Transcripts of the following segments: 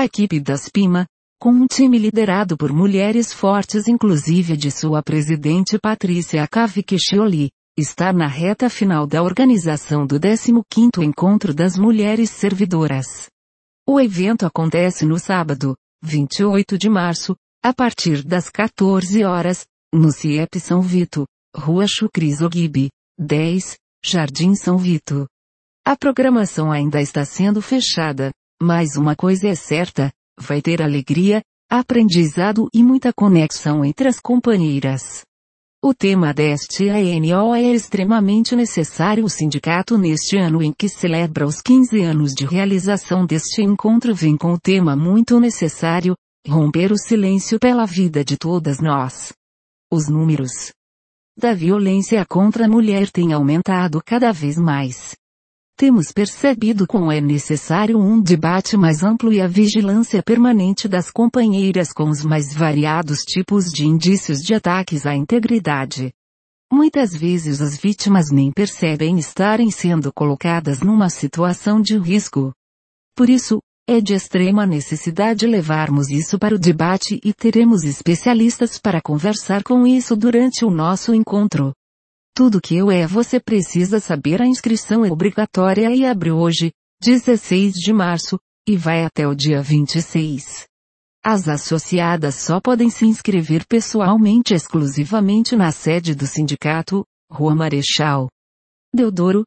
A equipe da SPIMA, com um time liderado por mulheres fortes inclusive de sua presidente Patrícia Cavicchioli, está na reta final da organização do 15º Encontro das Mulheres Servidoras. O evento acontece no sábado, 28 de março, a partir das 14 horas, no CIEP São Vito, Rua Chucri Zoguibe, 10, Jardim São Vito. A programação ainda está sendo fechada, mas uma coisa é certa, vai ter alegria, aprendizado e muita conexão entre as companheiras. O tema deste ano é extremamente necessário. O sindicato neste ano em que celebra os 15 anos de realização deste encontro vem com o tema muito necessário, romper o silêncio pela vida de todas nós. Os números da violência contra a mulher têm aumentado cada vez mais. Temos percebido como é necessário um debate mais amplo e a vigilância permanente das companheiras com os mais variados tipos de indícios de ataques à integridade. Muitas vezes as vítimas nem percebem estarem sendo colocadas numa situação de risco. Por isso, é de extrema necessidade levarmos isso para o debate e teremos especialistas para conversar com isso durante o nosso encontro. Tudo que você precisa saber. A inscrição é obrigatória e abre hoje, 16 de março, e vai até o dia 26. As associadas só podem se inscrever pessoalmente exclusivamente na sede do sindicato, Rua Marechal Deodoro,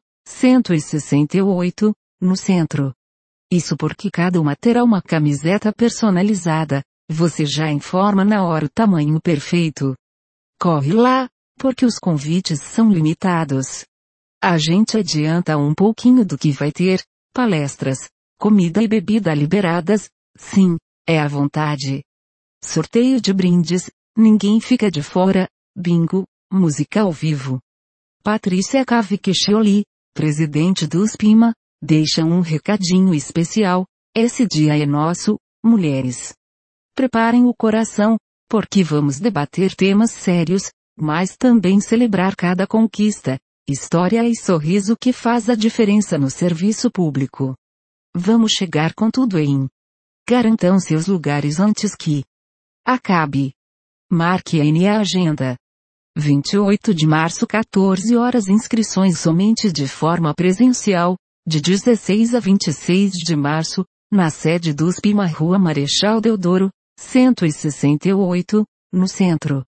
168, no centro. Isso porque cada uma terá uma camiseta personalizada, você já informa na hora o tamanho perfeito. Corre lá, porque os convites são limitados. A gente adianta um pouquinho do que vai ter: palestras, comida e bebida liberadas, sim, é à vontade. Sorteio de brindes, ninguém fica de fora, bingo, música ao vivo. Patrícia Cavicchioli, presidente do SPIMA, deixa um recadinho especial: esse dia é nosso, mulheres. Preparem o coração, porque vamos debater temas sérios, mas também celebrar cada conquista, história e sorriso que faz a diferença no serviço público. Vamos chegar com tudo em. Garantam seus lugares antes que acabe. Marque a agenda. 28 de março, 14 horas. Inscrições somente de forma presencial, de 16 a 26 de março, na sede do SPIMA, Rua Marechal Deodoro, 168, no centro.